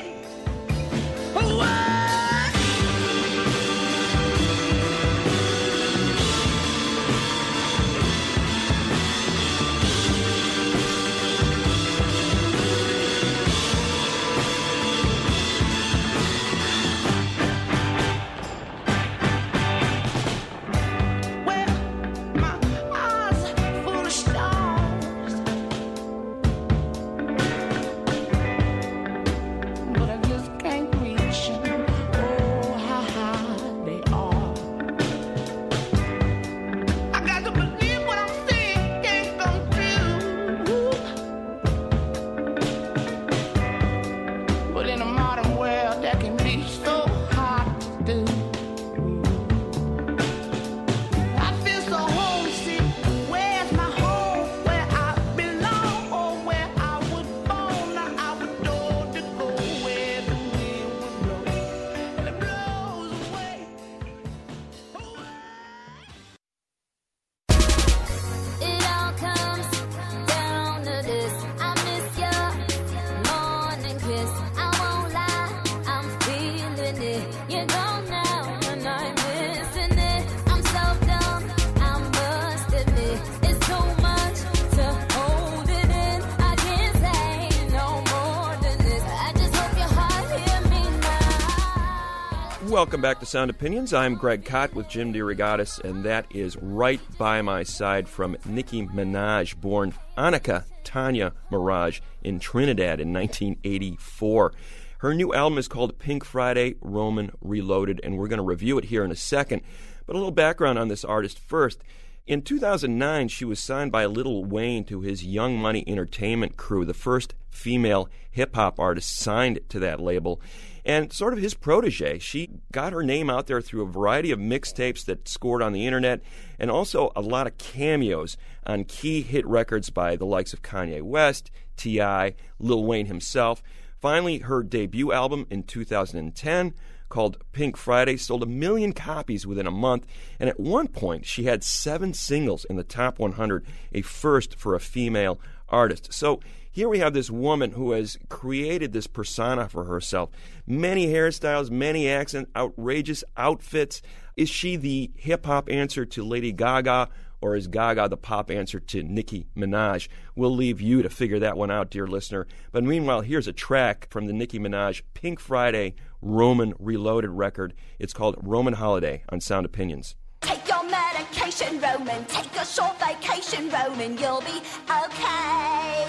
[SPEAKER 9] Welcome back to Sound Opinions. I'm Greg Kot with Jim DeRogatis, and that is Right By My Side from Nicki Minaj, born Annika Tanya Mirage in Trinidad in 1984. Her new album is called Pink Friday, Roman Reloaded, and we're going to review it here in a second. But a little background on this artist first. In 2009, she was signed by Lil Wayne to his Young Money Entertainment crew, the first female hip-hop artist signed to that label, and sort of his protege. She got her name out there through a variety of mixtapes that scored on the internet, and also a lot of cameos on key hit records by the likes of Kanye West, T.I., Lil Wayne himself. Finally, her debut album in 2010, called Pink Friday, sold 1 million copies within a month, and at one point she had 7 singles in the top 100, a first for a female artist. So here we have this woman who has created this persona for herself. Many hairstyles, many accents, outrageous outfits. Is she the hip-hop answer to Lady Gaga, or is Gaga the pop answer to Nicki Minaj? We'll leave you to figure that one out, dear listener. But meanwhile, here's a track from the Nicki Minaj Pink Friday Roman Reloaded record. It's called Roman Holiday on Sound Opinions.
[SPEAKER 18] Take your medication, Roman. Take a short vacation, Roman. You'll be okay.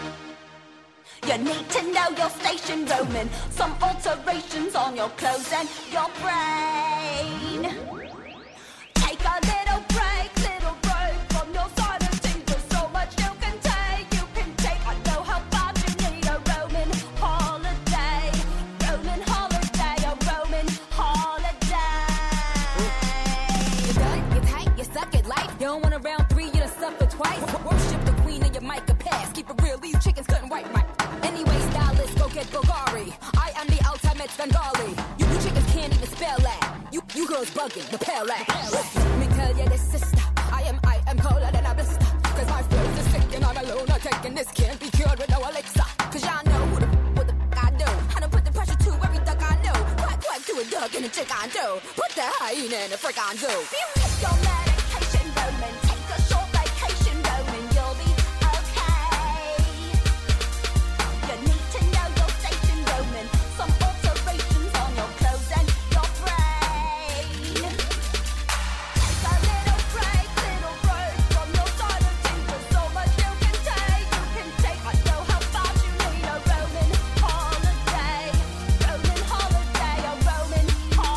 [SPEAKER 18] You need to know your station, Roman. Some alterations on your clothes and your brain. Take a little break from your side of things. There's so much you can take. I know how bad you need a Roman holiday. Roman holiday, a Roman holiday.
[SPEAKER 19] You done, you tight, you suck at life. You don't want a round 3, you done suffer twice. Worship the queen and your mic a pass. Keep it real, these chickens couldn't write right. Anyway, stylist, go get Bulgari. I am the ultimate Bengali. You chickens can't even spell that. You girls bugging, the pale ass. Let me tell you this, sister. I am colder than a blister. Cause my flows is sick and I'm a lunatic. And this can't be cured with no elixir. Cause y'all know what the I do. I done put the pressure to every duck I know. Quack to a duck and a chick I do. Put the hyena in a frick I do.
[SPEAKER 18] Take your medication, Roman. Take a short vacation, Roman. You'll be okay. You need to know your station, Roman. Some alterations on your clothes and your brain. Take a little break from your side of things. There's so much you can take. I know how fast you need a Roman holiday. Roman holiday, a Roman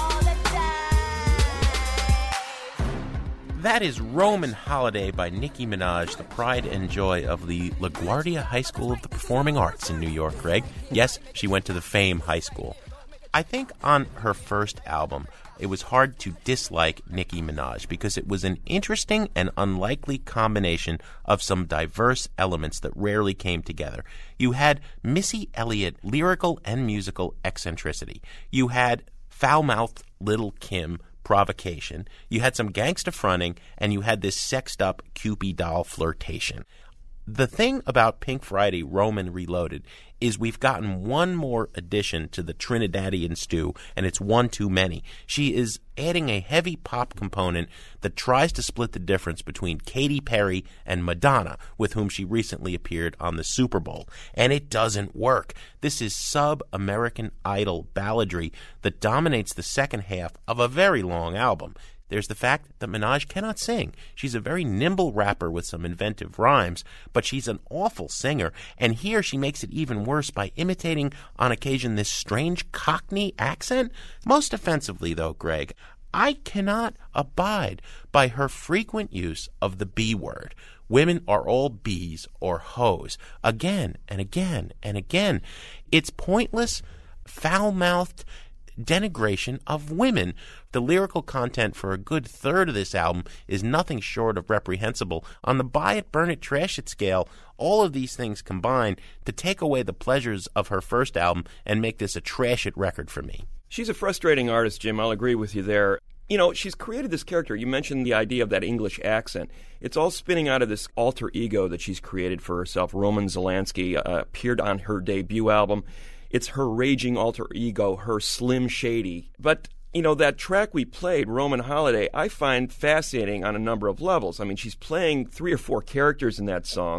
[SPEAKER 18] holiday.
[SPEAKER 8] That is Roman Holiday by Nicki Minaj, the pride and joy of the LaGuardia High School of the Performing Arts in New York, Greg. Yes, she went to the Fame High School. I think on her first album, it was hard to dislike Nicki Minaj because it was an interesting and unlikely combination of some diverse elements that rarely came together. You had Missy Elliott lyrical and musical eccentricity. You had foul-mouthed Lil' Kim provocation. You had some gangsta fronting, and you had this sexed-up Cupid doll flirtation. The thing about Pink Friday Roman Reloaded is we've gotten one more addition to the Trinidadian stew, and it's one too many. She is adding a heavy pop component that tries to split the difference between Katy Perry and Madonna, with whom she recently appeared on the Super Bowl. And it doesn't work. This is sub-American Idol balladry that dominates the second half of a very long album. There's the fact that Minaj cannot sing. She's a very nimble rapper with some inventive rhymes, but she's an awful singer, and here she makes it even worse by imitating, on occasion, this strange Cockney accent. Most offensively, though, Greg, I cannot abide by her frequent use of the B word. Women are all bees or hoes, again and again and again. It's pointless, foul-mouthed denigration of women. The lyrical content for a good third of this album is nothing short of reprehensible. On the buy it, burn it, trash it scale, all of these things combine to take away the pleasures of her first album and make this a trash it record for me.
[SPEAKER 9] She's a frustrating artist, Jim. I'll agree with you there. You know, she's created this character. You mentioned the idea of that English accent. It's all spinning out of this alter ego that she's created for herself. Roman Zelensky appeared on her debut album. It's her raging alter ego, her Slim Shady. But, you know, that track we played, Roman Holiday, I find fascinating on a number of levels. I mean, she's playing 3 or 4 characters in that song.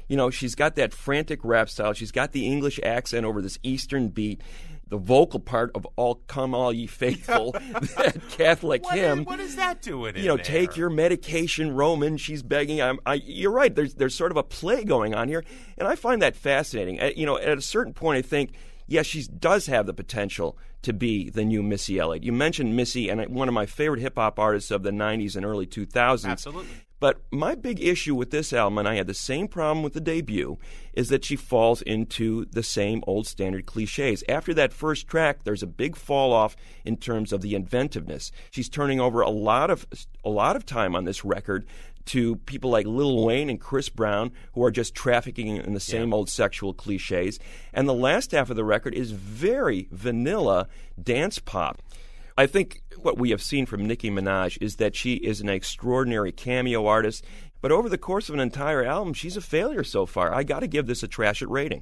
[SPEAKER 9] She's got that frantic rap style. She's got the English accent over this Eastern beat. The vocal part of "All Come All Ye Faithful," that Catholic hymn.
[SPEAKER 8] What is that doing in there?
[SPEAKER 9] Take your medication, Roman. She's begging. You're right. There's sort of a play going on here, and I find that fascinating. At a certain point, I think, yes, she does have the potential to be the new Missy Elliott. You mentioned Missy, and one of my favorite hip hop artists of the '90s and early 2000s.
[SPEAKER 8] Absolutely.
[SPEAKER 9] But my big issue with this album, and I had the same problem with the debut, is that she falls into the same old standard cliches. After that first track, there's a big fall off in terms of the inventiveness. She's turning over a lot of time on this record to people like Lil Wayne and Chris Brown, who are just trafficking in the same old sexual cliches. And the last half of the record is very vanilla dance pop. I think what we have seen from Nicki Minaj is that she is an extraordinary cameo artist, but over the course of an entire album, she's a failure so far. I got to give this a trash it rating.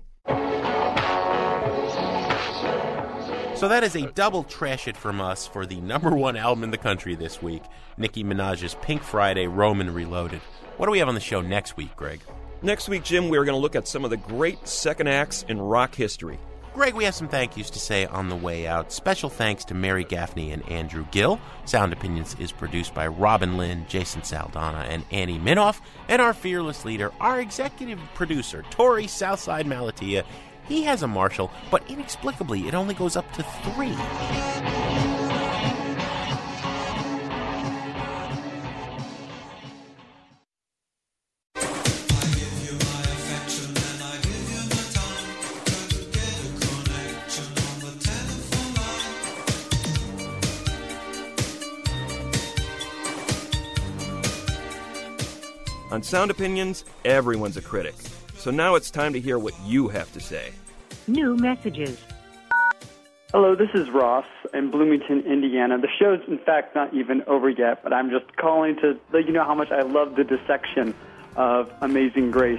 [SPEAKER 8] So that is a double trash it from us for the #1 album in the country this week, Nicki Minaj's Pink Friday, Roman Reloaded. What do we have on the show next week, Greg?
[SPEAKER 9] Next week, Jim, we're going to look at some of the great second acts in rock history.
[SPEAKER 8] Greg, we have some thank yous to say on the way out. Special thanks to Mary Gaffney and Andrew Gill. Sound Opinions is produced by Robin Lynn, Jason Saldana, and Annie Minoff. And our fearless leader, our executive producer, Tori Southside Malatia. He has a Marshall, but inexplicably it only goes up to 3.
[SPEAKER 9] On Sound Opinions, everyone's a critic. So now it's time to hear what you have to say.
[SPEAKER 20] New messages.
[SPEAKER 21] Hello, this is Ross in Bloomington, Indiana. The show's, in fact, not even over yet, but I'm just calling to let you know how much I love the dissection of Amazing Grace.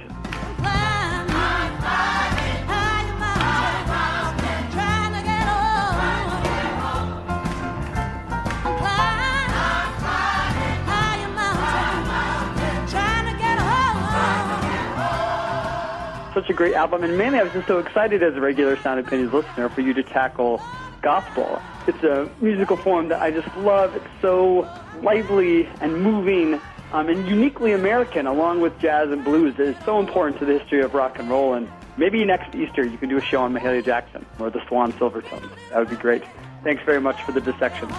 [SPEAKER 21] Such a great album, and mainly I was just so excited as a regular Sound Opinions listener for you to tackle gospel. It's a musical form that I just love. It's so lively and moving and uniquely American, along with jazz and blues. It's so important to the history of rock and roll, and maybe next Easter you can do a show on Mahalia Jackson or the Swan Silvertones. That would be great. Thanks very much for the dissection.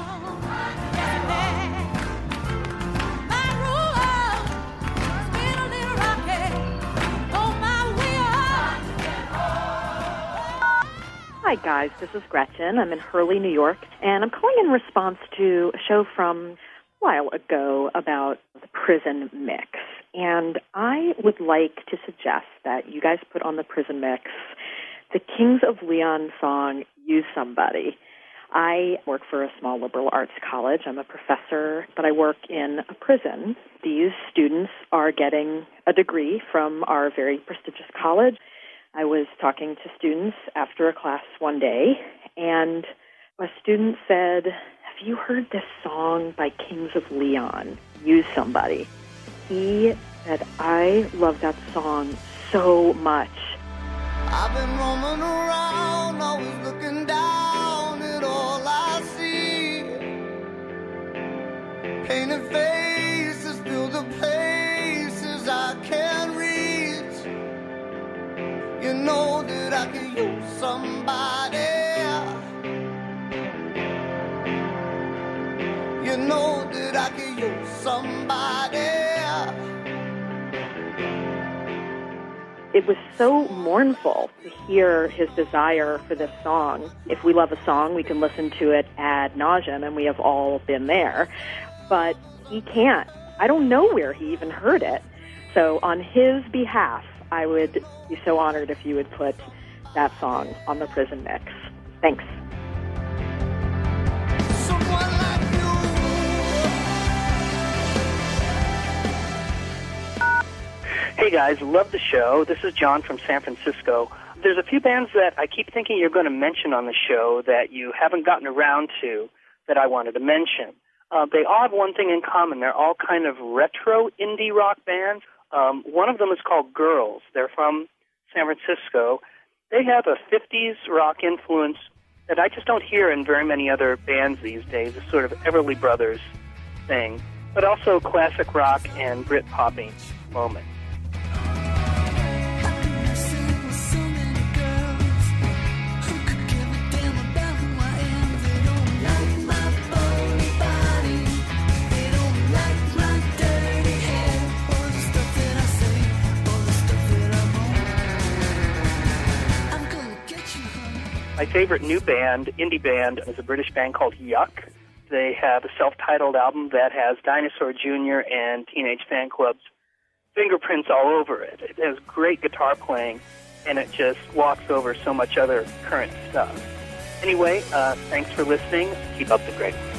[SPEAKER 20] Hi, guys. This is Gretchen. I'm in Hurley, New York, and I'm calling in response to a show from a while ago about the prison mix. And I would like to suggest that you guys put on the prison mix the Kings of Leon song, Use Somebody. I work for a small liberal arts college. I'm a professor, but I work in a prison. These students are getting a degree from our very prestigious college. I was talking to students after a class one day, and a student said, "Have you heard this song by Kings of Leon, Use Somebody?" He said, "I love that song so much."
[SPEAKER 10] I've been roaming around, always looking down at all I see. Painted faces fill the places I can't reach. You know that I can use somebody. You know that I can use somebody.
[SPEAKER 20] It was so mournful to hear his desire for this song. If we love a song, we can listen to it ad nauseum, and we have all been there. But he can't. I don't know where he even heard it. So on his behalf, I would be so honored if you would put that song on the prison mix. Thanks.
[SPEAKER 22] Hey guys, love the show. This is John from San Francisco. There's a few bands that I keep thinking you're going to mention on the show that you haven't gotten around to that I wanted to mention. They all have one thing in common. They're all kind of retro indie rock bands. One of them is called Girls. They're from San Francisco. They have a 50s rock influence that I just don't hear in very many other bands these days, a sort of Everly Brothers thing, but also classic rock and Brit popping moment. My favorite new band, indie band, is a British band called Yuck. They have a self-titled album that has Dinosaur Jr. and Teenage Fan Club's fingerprints all over it. It has great guitar playing, and it just walks over so much other current stuff. Anyway, thanks for listening. Keep up the great work.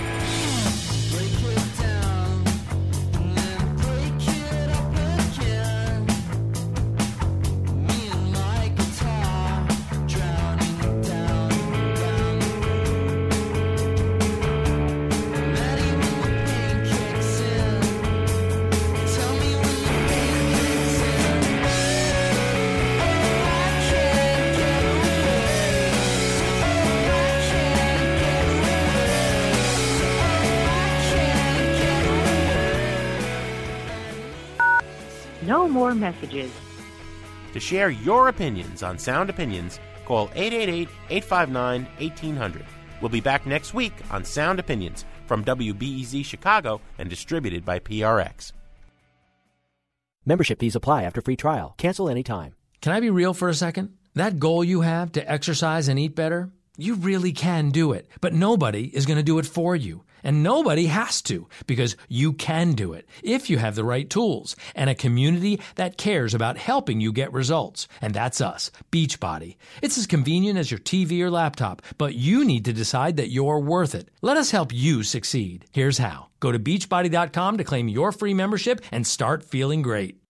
[SPEAKER 1] No more messages.
[SPEAKER 8] To share your opinions on Sound Opinions, call 888-859-1800. We'll be back next week on Sound Opinions from WBEZ Chicago and distributed by PRX.
[SPEAKER 4] Membership fees apply after free trial. Cancel anytime.
[SPEAKER 5] Can I be real for a second? That goal you have to exercise and eat better, you really can do it. But nobody is going to do it for you. And nobody has to, because you can do it if you have the right tools and a community that cares about helping you get results. And that's us, Beachbody. It's as convenient as your TV or laptop, but you need to decide that you're worth it. Let us help you succeed. Here's how. Go to Beachbody.com to claim your free membership and start feeling great.